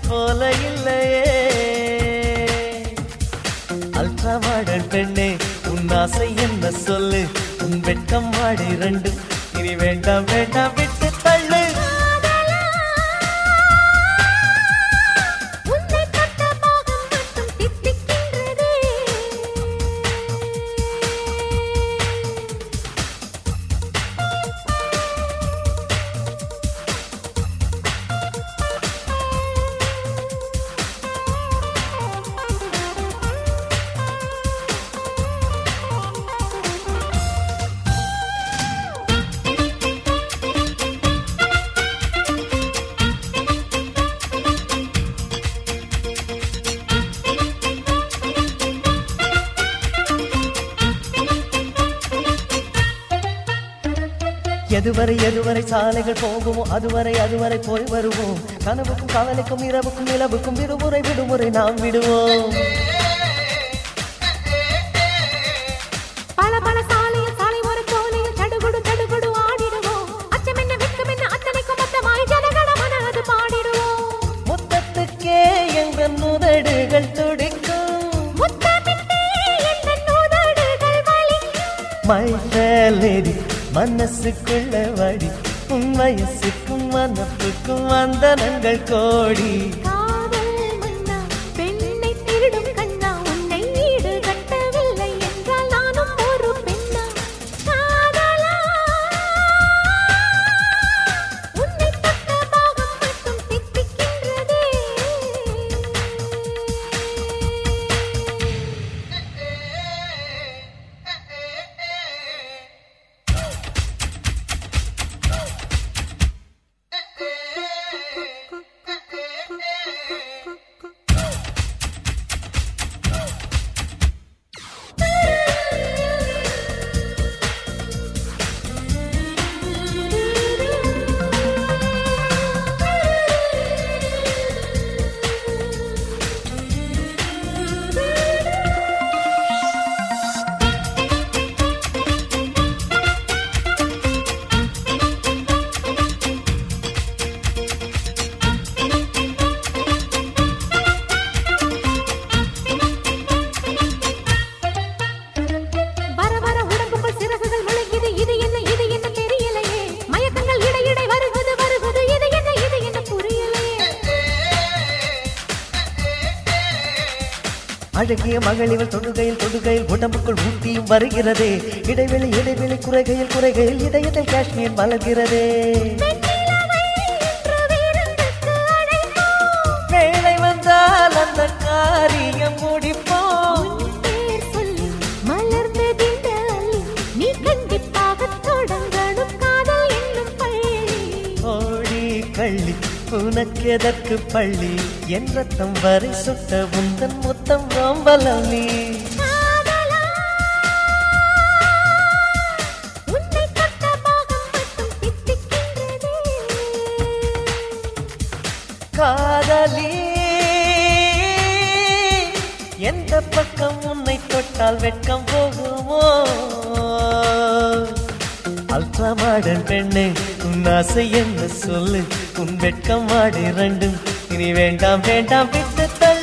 போல இல்லையே ultra modern பெண்ணே உன் ஆசை என்ன சொல்லு உன் வெட்கம் மாடி ரெண்டு இனி வேண்டாம் வேண்டாம் விட்டு தள்ளு எதுவரை சாலைகள் போகுமோ அதுவரை போய் வருவோம் கனவுக்கும் கவலைக்கும் இரவுக்கும் நிலவுக்கும் விடுமுறை நாம் விடுவோம் பல சாலையில் சாலை ஒரு கோலையில் தடுகுடு ஆடிடுவோம் அச்சம் என்ன வெட்கம் என்ன அத்தனைக்கும் மொத்தமாய் ஜனகணமன அது பாடிடுவோம் முத்தத்துக்கே எங்கள் நுதடுகள் துடிக்கும் முத்தமிட்டே எங்கள் நுதடுகள் வலிக்கும் மை ஃபேர் லேடி மனசுக்குள்ள வாடி உன் வயசுக்கும் மனப்புக்கும் வந்தனங்கள் கோடி காதல் மன்னா பெண்ணை திருடும் கண்ணா உன்னை ஈடு கட்டவில்லை என்றால் நானும் ஒரு பெண்ணா காதலா உன்னை தொட்ட பாகம் மட்டும் தித்திக்கின்றதே அழகிய மகளிவள் தொடுகையில் உடம்புக்குள் ஊட்டியும் வருகிறதே இடைவெளி குறைகையில் இதயத்தில் காஷ்மீர் மலர்கிறதே வேலை வந்தால் அந்த காரியம் முடிப்போம் நீ கண்டிப்பாக தொடங்கணும் காதல் என்னும் பள்ளி ஓடி கள்ளி உனக்கு எதற்கு பள்ளி என் ரத்தம் வரை சுட்ட உந்தன் முத்தம் ரோம்பலம் நீ காதலி எந்த பக்கம் உன்னை தொட்டால் வெட்கம் போகுமோ அல்ட்ரா மாடர்ன் பெண்ணே உன் ஆசை என்ன சொல்லு உன் வெட்கம் மாடி ரெண்டும் இனி வேண்டாம் விட்டு